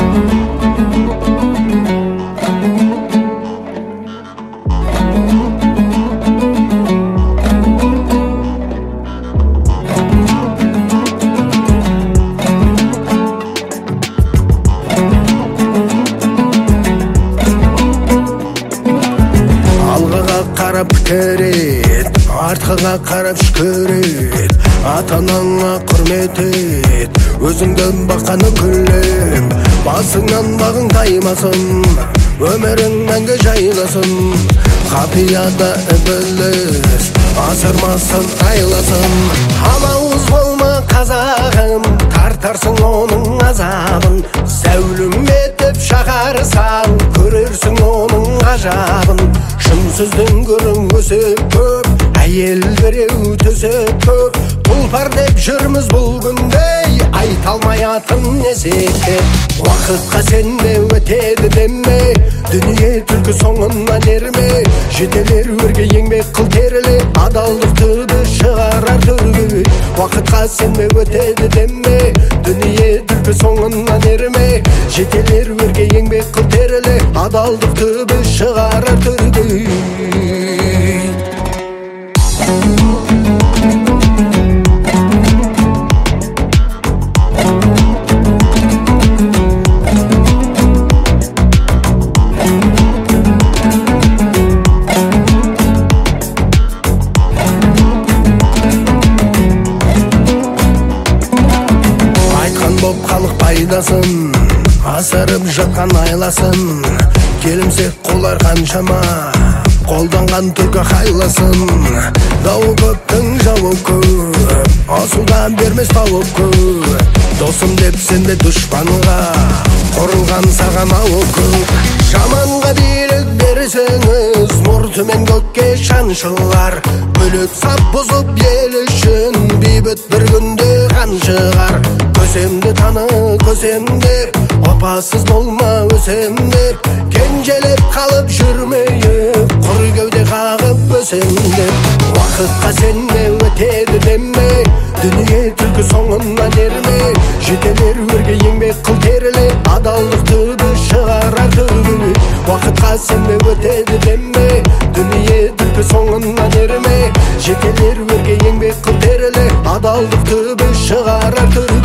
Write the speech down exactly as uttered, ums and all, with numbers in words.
Қарап керет, артқыға қарап шүкір ет, ата-анаңа құрмет ет, өзіңден бақаны күлем, басыңнан бағың таймасын, өмірің мәңгі жайласын, қапияда ібіліс, асырмасын айласын. Алауыз болма қазағым, тартарсың оның азабын, зәулім етіп шақарсаң, көрерсің оның ғажабын. Шынсыздың көрің өсіп көп, әйел біреу төсеп көп, тұлпар деп жүрміз бұл күндей, айталмай атын несекеп. Уақытқа сенме, өтеді деме, дүние түлкі соңынан ерме, жетелер өрге еңбек қыл теріле, адалдықты біз шығарар төрге. Уақытқа сенме, өтеді деме, дүние түлкі соңынан ерме, жетелер өрге еңбек қыл теріле, адалдықты біз шығарар төрге. Айтқан боп халық пайдасын, асырып жатқан айласын, келімсек қолар қаншама, қолданған түркі қайласын. Дауы көптің жауы көп, асудан бермес тауы көп, досым деп сенде дұшпанға, құрылған саған ауы көп. Жаманға билік берсеңіз, мұртымен көкке шаншылар, бөлек сап бұзып ел үшін, бейбіт бір күнде қан шығар. Көсемді таны, көсемдеп, опасыз болма өсемдеп, кенжелеп қалып жүрмейіп, құр кеуде қағып өсемдеп. Уақытқа сенме, өтеді деме, дүние түлкі соңынан ерме, жетелер өрге еңбек қыл теріле, адалдықты біз шығарар төрге. Уақытқа сенме, өтеді деме, дүние түлкі соңынан ерме, жетелер өрге еңбек қыл теріле, адалдықты біз шығарар төрге.